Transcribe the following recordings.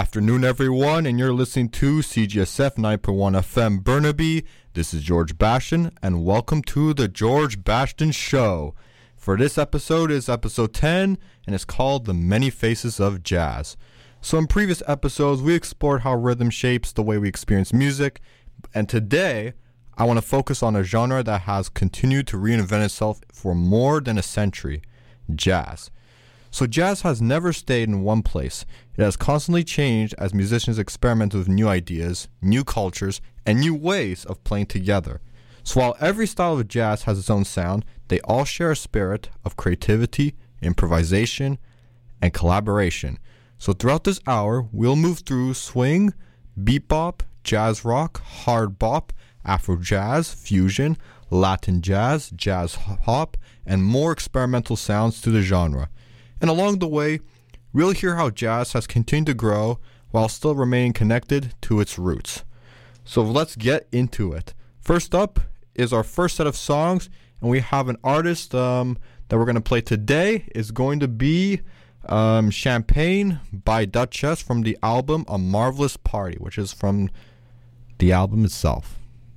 Afternoon, everyone, and you're listening to CGSF 9.1 FM Burnaby. This is George Bastion, and welcome to the George Bastion Show. For this episode is episode 10, and it's called The Many Faces of Jazz. So in previous episodes, we explored how rhythm shapes the way we experience music, and today, I want to focus on a genre that has continued to reinvent itself for more than a century, jazz. So jazz has never stayed in one place. It has constantly changed as musicians experiment with new ideas, new cultures, and new ways of playing together. So while every style of jazz has its own sound, they all share a spirit of creativity, improvisation, and collaboration. So throughout this hour, we'll move through swing, bebop, jazz rock, hard bop, Afro jazz, fusion, Latin jazz, jazz hop, and more experimental sounds to the genre. And along the way, we'll hear how jazz has continued to grow while still remaining connected to its roots. So let's get into it. First up is our first set of songs, and we have an artist that we're going to play today is going to be Champagne by Duchess from the album A Marvelous Party, which is from the album itself.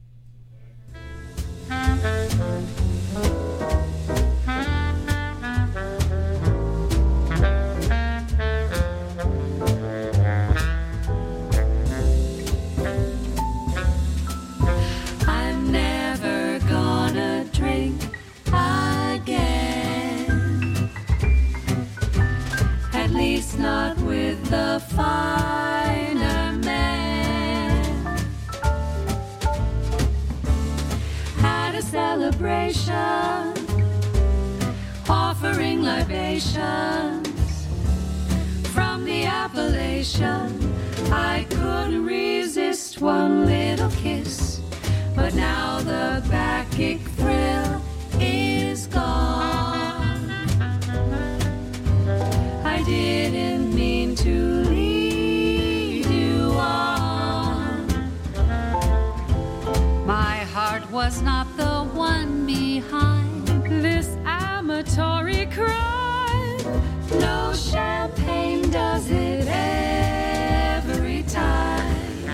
Not with the finer man. Had a celebration, offering libations from the Appellation. I couldn't resist one little kiss, but now the backache thrill is gone. I didn't mean to lead you on. My heart was not the one behind this amatory crime. No champagne does it every time.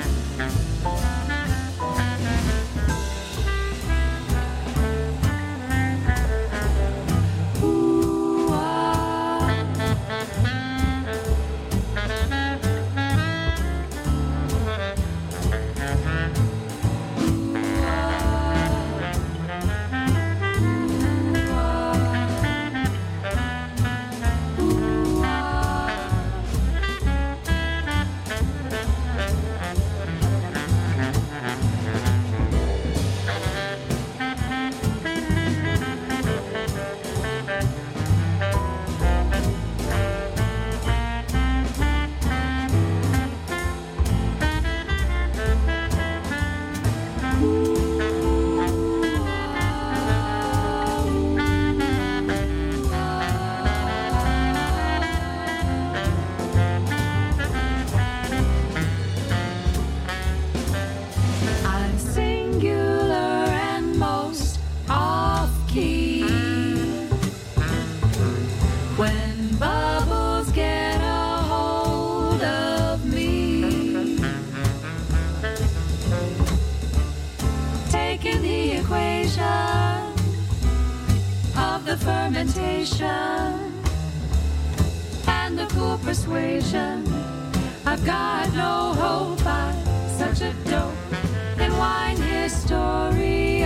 And the cool persuasion, I've got no hope. I'm such a dope in wine historiography.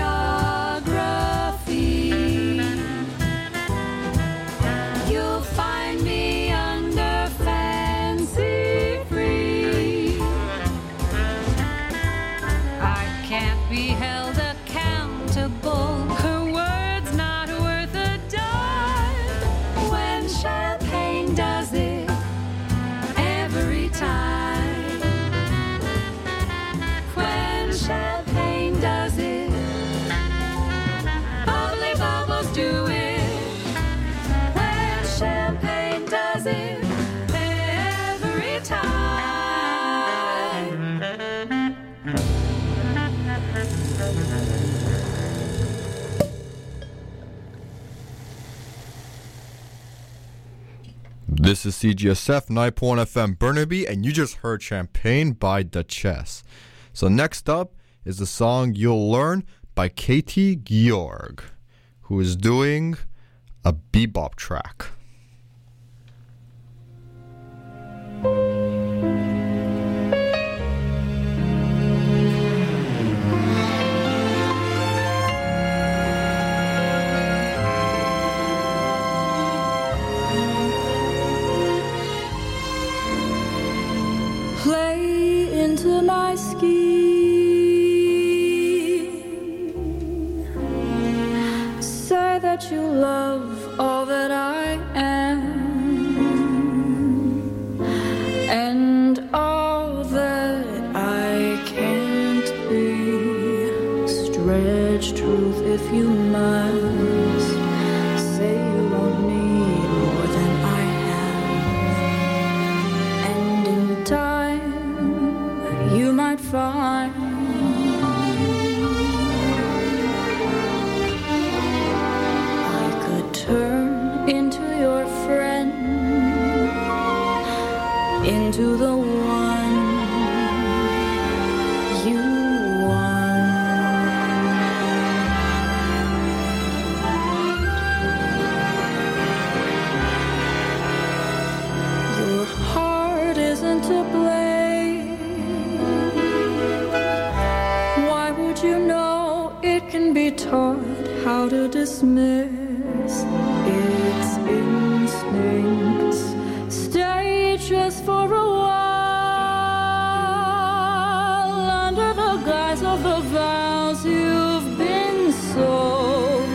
You'll find me under fancy free. I can't be held accountable. Does it every time? When champagne does it This is CGSF 9.1 FM Burnaby, and you just heard Champagne by Duchess. So next up is the song You'll Learn by Katie Georg, who is doing a bebop track. Play into my scheme. Say that you love all that I am and all that I can't be. Stretch truth if you must. Say you won't need more than I have. And in time you might find I could turn into your friend, into the one you want. Your heart isn't to blame. You know it can be taught how to dismiss its instincts. Stay just for a while under the guise of the vows you've been sold.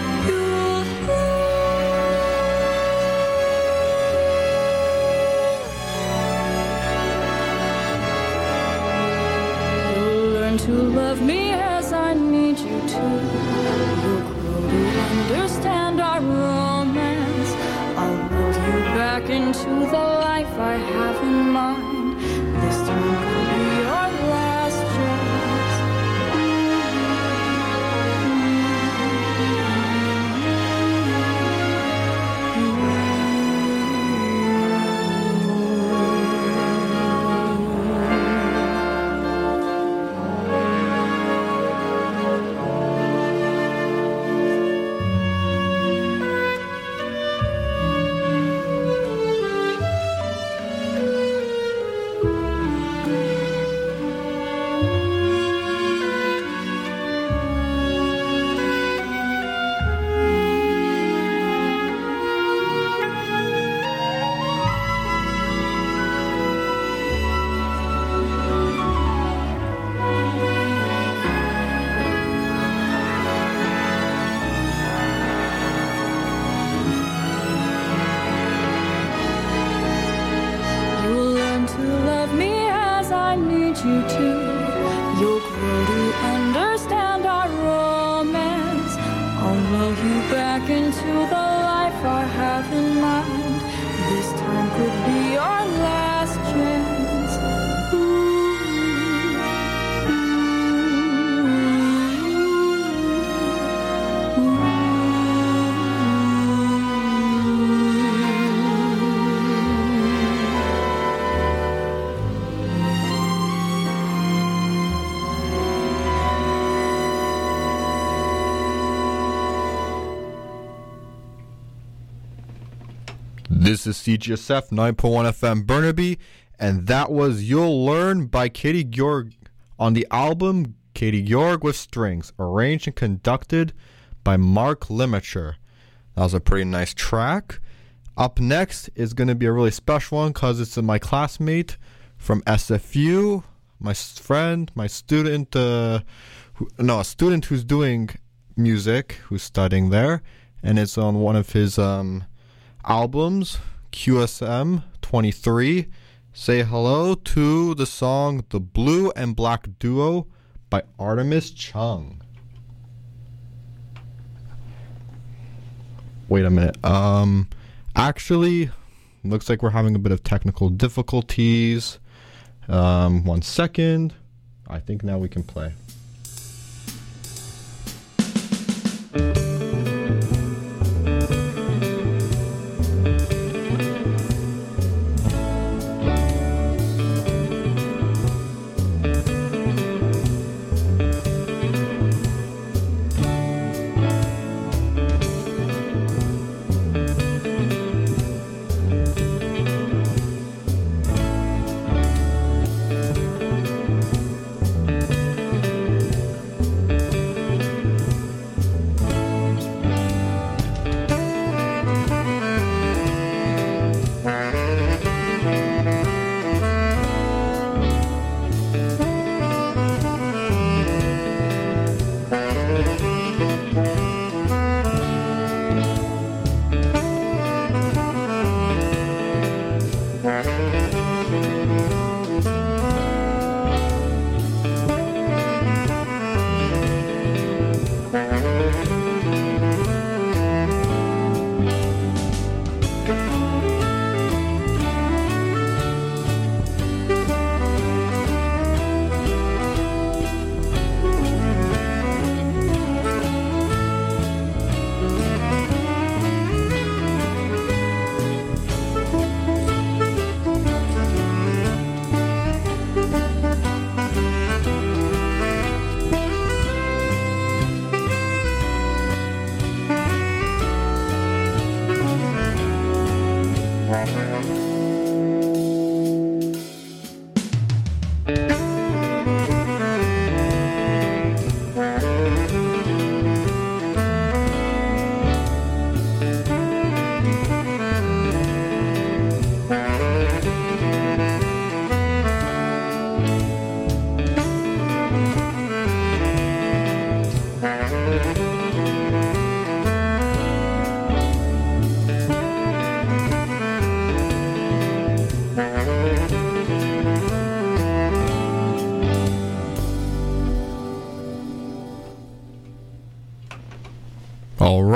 You'll learn to love me as I need you to. You'll grow to understand our romance. I'll build you back into the life I have in mind. This time could be our last chance. You to. You'll grow to understand our romance. I'll love you back into the life I have in mind. This time could be our last chance. This is CGSF 9.1 FM Burnaby, and that was You'll Learn by Katie Georg on the album Katie Georg with Strings, arranged and conducted by Mark Limacher. That was a pretty nice track. Up next is going to be a really special one because it's my classmate from SFU, my friend, my student, a student who's doing music, who's studying there, and it's on one of his albums, QSM 23. Say hello to the song The Blue and Black Duo by Artemis Chung. Wait a minute. Actually, looks like we're having a bit of technical difficulties. 1 second. I think now we can play.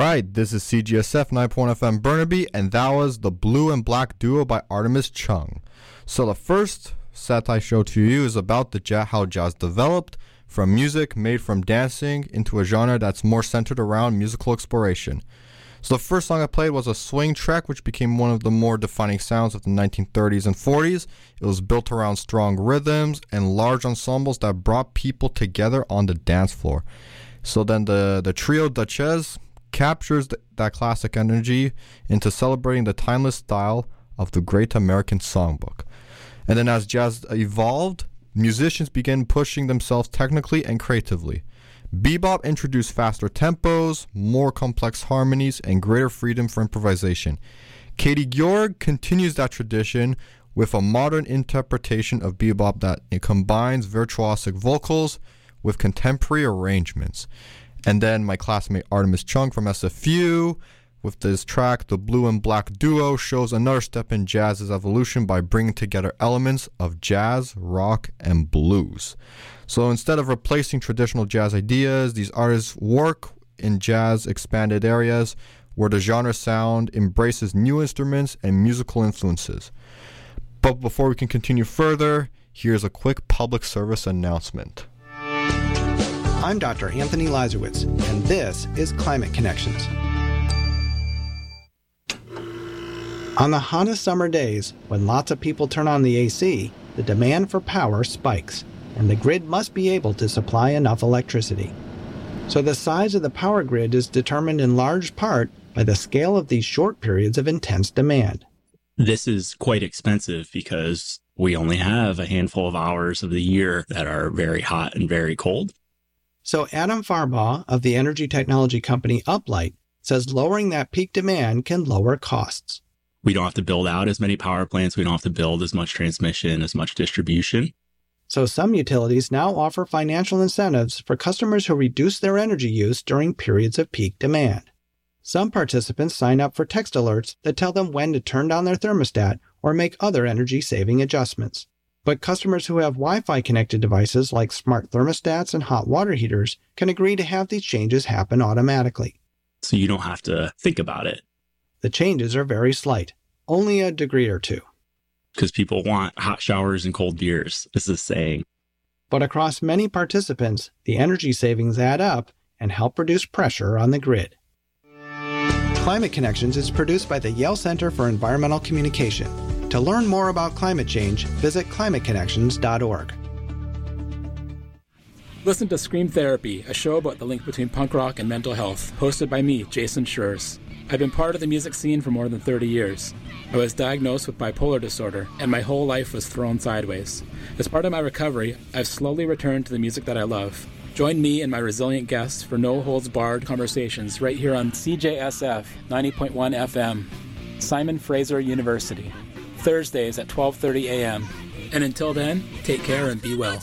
right, this is CGSF 9.1 FM Burnaby, and that was the Blue and Black Duo by Artemis Chung. So the first set I showed to you is about how jazz developed from music made from dancing into a genre that's more centered around musical exploration. So the first song I played was a swing track, which became one of the more defining sounds of the 1930s and 40s. It was built around strong rhythms and large ensembles that brought people together on the dance floor. So then the trio Duchess captures that classic energy into celebrating the timeless style of the Great American Songbook. And then as jazz evolved, musicians began pushing themselves technically and creatively. Bebop introduced faster tempos, more complex harmonies, and greater freedom for improvisation. Katie Georg continues that tradition with a modern interpretation of bebop that it combines virtuosic vocals with contemporary arrangements. And then my classmate Artemis Chung from SFU, with this track, the Blue and Black Duo, shows another step in jazz's evolution by bringing together elements of jazz, rock, and blues. So instead of replacing traditional jazz ideas, these artists work in jazz expanded areas where the genre sound embraces new instruments and musical influences. But before we can continue further, here's a quick public service announcement. I'm Dr. Anthony Lazarowitz, and this is Climate Connections. On the hottest summer days, when lots of people turn on the AC, the demand for power spikes, and the grid must be able to supply enough electricity. So the size of the power grid is determined in large part by the scale of these short periods of intense demand. This is quite expensive because we only have a handful of hours of the year that are very hot and very cold. So Adam Farbaugh of the energy technology company Uplight says lowering that peak demand can lower costs. We don't have to build out as many power plants. We don't have to build as much transmission, as much distribution. So some utilities now offer financial incentives for customers who reduce their energy use during periods of peak demand. Some participants sign up for text alerts that tell them when to turn down their thermostat or make other energy-saving adjustments. But customers who have Wi-Fi connected devices like smart thermostats and hot water heaters can agree to have these changes happen automatically. So you don't have to think about it. The changes are very slight, only a degree or two. Because people want hot showers and cold beers, is the saying. But across many participants, the energy savings add up and help reduce pressure on the grid. Climate Connections is produced by the Yale Center for Environmental Communication. To learn more about climate change, visit climateconnections.org. Listen to Scream Therapy, a show about the link between punk rock and mental health, hosted by me, Jason Schurz. I've been part of the music scene for more than 30 years. I was diagnosed with bipolar disorder, and my whole life was thrown sideways. As part of my recovery, I've slowly returned to the music that I love. Join me and my resilient guests for no-holds-barred conversations right here on CJSF 90.1 FM, Simon Fraser University, Thursdays at 12:30 a.m. And until then, take care and be well.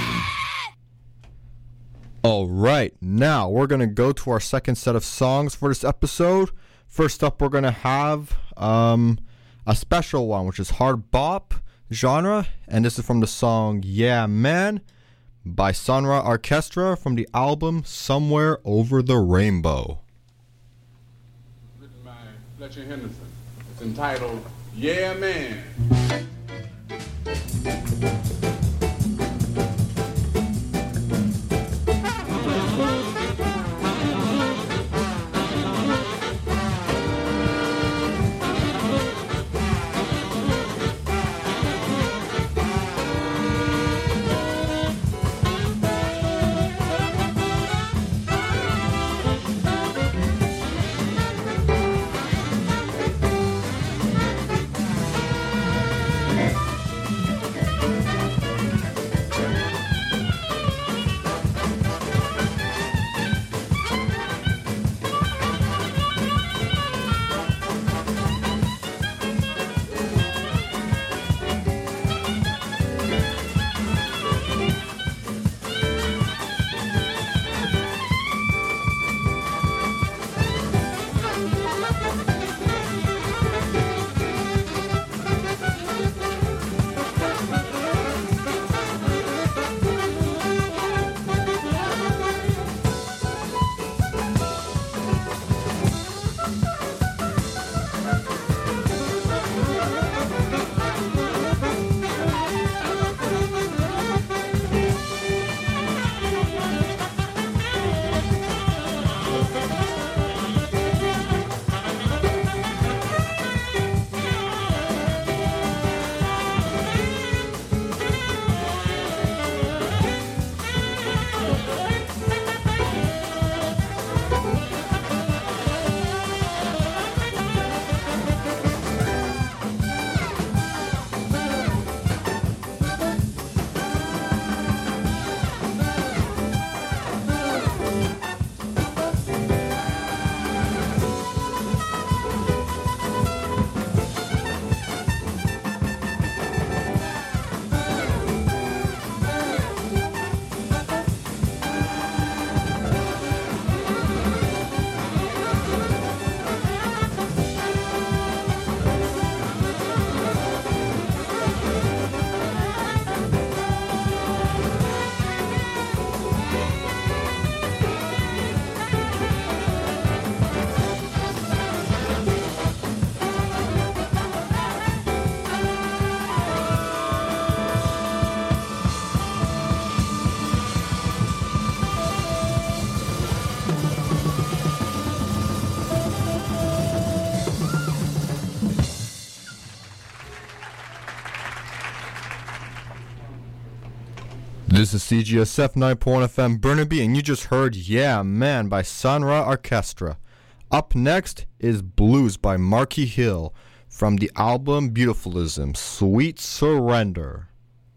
All right, now we're going to go to our second set of songs for this episode. First up, we're going to have a special one, which is hard bop genre, and this is from the song Yeah Man by Sonra Orchestra from the album Somewhere Over the Rainbow. Written by Fletcher Henderson. It's entitled Yeah Man. This is CGSF 9.1 FM Burnaby, and you just heard Yeah Man by Sanra Orchestra. Up next is Blues by Marquis Hill from the album Beautifulism, Sweet Surrender.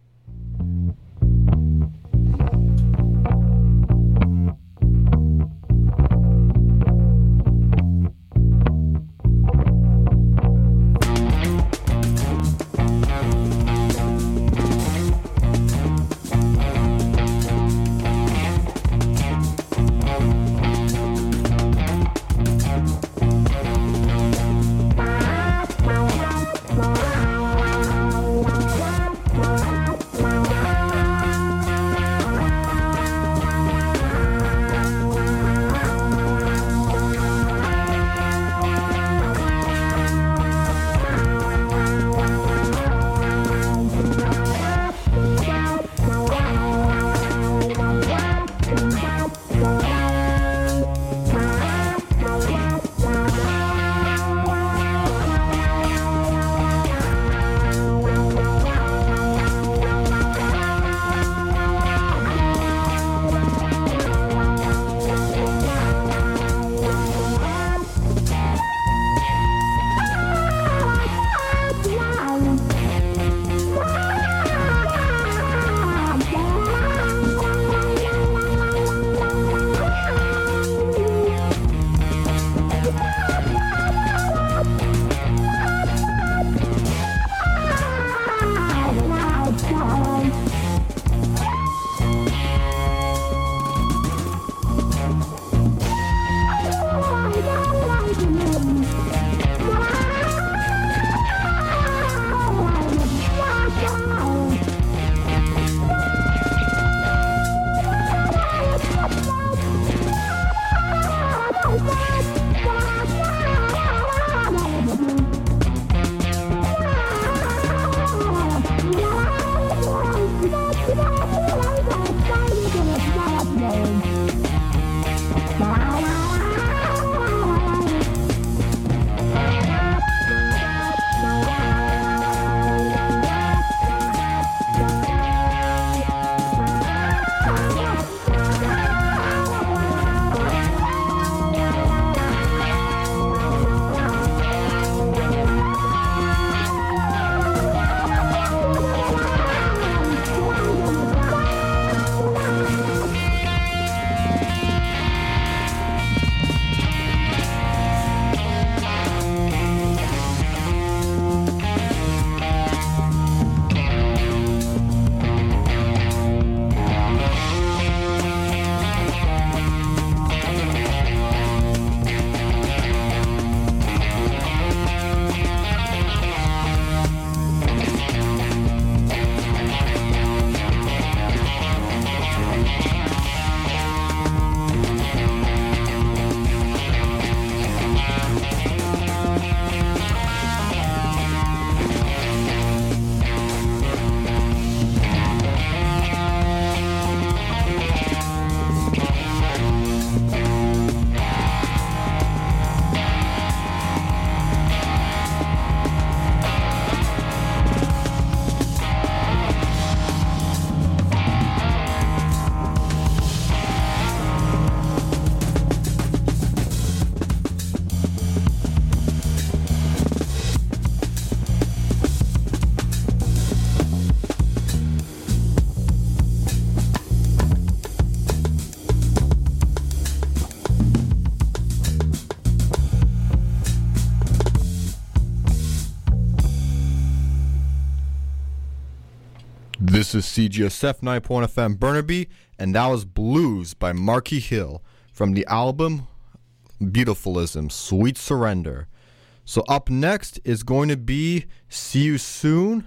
This is CGSF 9.1 FM Burnaby, and that was Blues by Marquis Hill from the album Beautifulism, Sweet Surrender. So up next is going to be See You Soon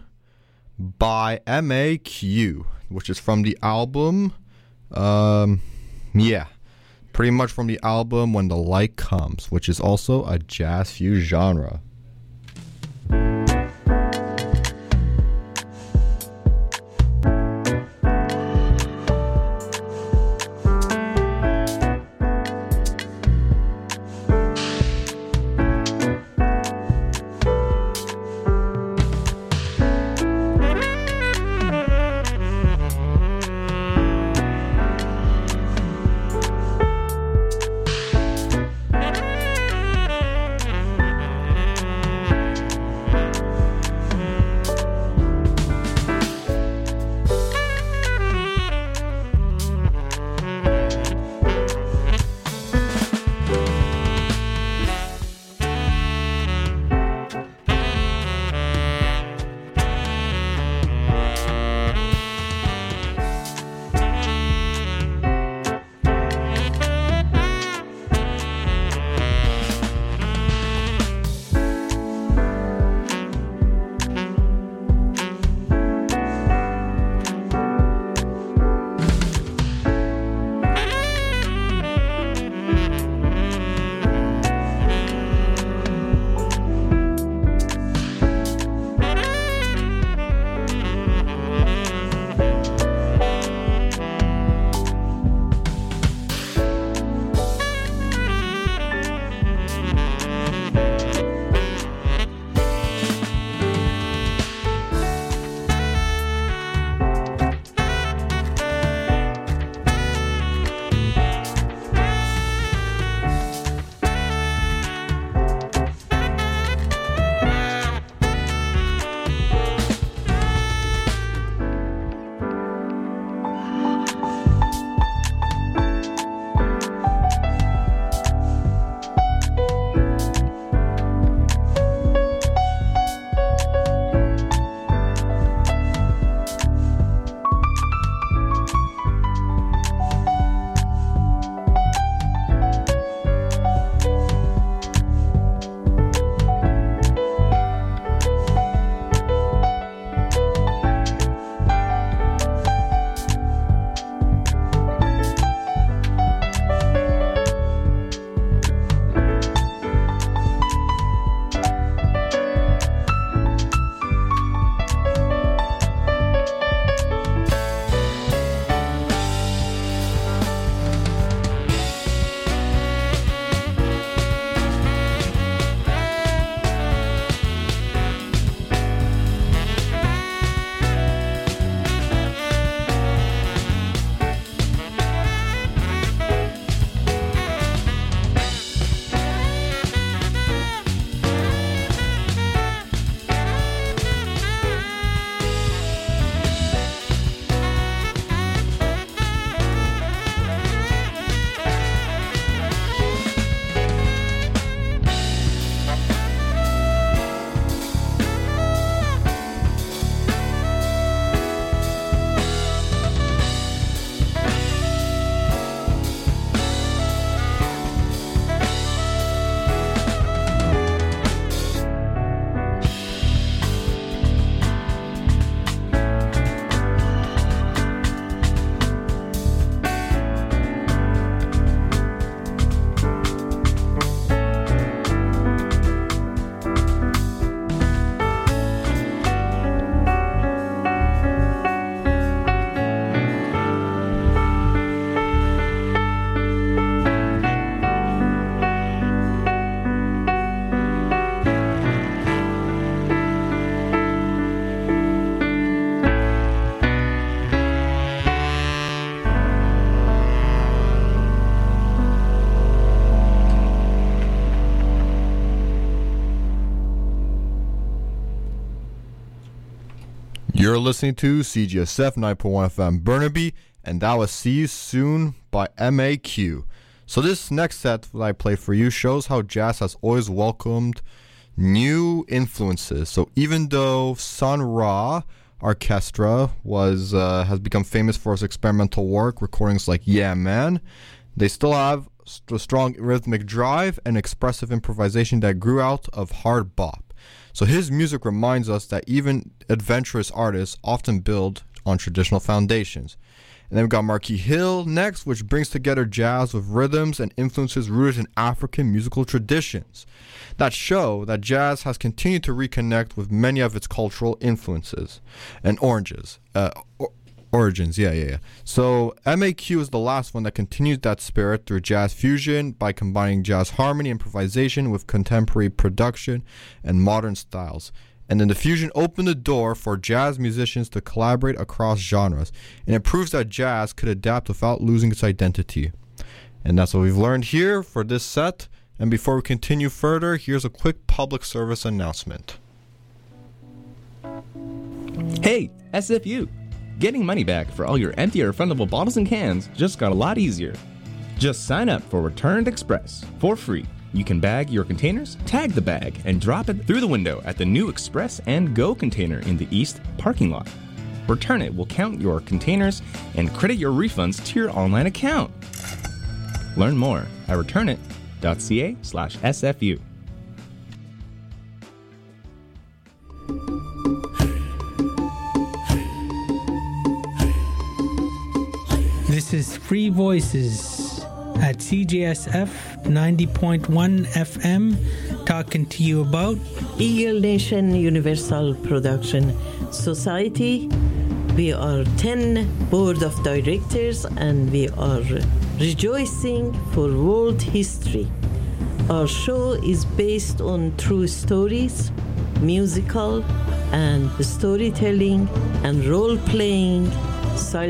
by MAQ, which is from the album, pretty much from the album When the Light Comes, which is also a jazz fuse genre. You're listening to CGSF 9.1 FM Burnaby, and that was See You Soon by MAQ. So this next set that I play for you shows how jazz has always welcomed new influences. So even though Sun Ra Orchestra has become famous for its experimental work, recordings like Yeah Man, they still have a strong rhythmic drive and expressive improvisation that grew out of hard bop. So his music reminds us that even adventurous artists often build on traditional foundations. And then we've got Marquis Hill next, which brings together jazz with rhythms and influences rooted in African musical traditions that show that jazz has continued to reconnect with many of its cultural influences and origins. So MAQ is the last one that continues that spirit through jazz fusion by combining jazz harmony improvisation with contemporary production and modern styles. And then the fusion opened the door for jazz musicians to collaborate across genres. And it proves that jazz could adapt without losing its identity. And that's what we've learned here for this set. And before we continue further, here's a quick public service announcement. Hey, SFU! Getting money back for all your empty or refundable bottles and cans just got a lot easier. Just sign up for Returned Express for free. You can bag your containers, tag the bag, and drop it through the window at the new Express and Go container in the East parking lot. Return It will count your containers and credit your refunds to your online account. Learn more at returnit.ca/SFU. This is Free Voices at CJSF 90.1 FM, talking to you about Eagle Nation Universal Production Society. We are 10 board of directors and we are rejoicing for world history. Our show is based on true stories, musical and storytelling and role-playing,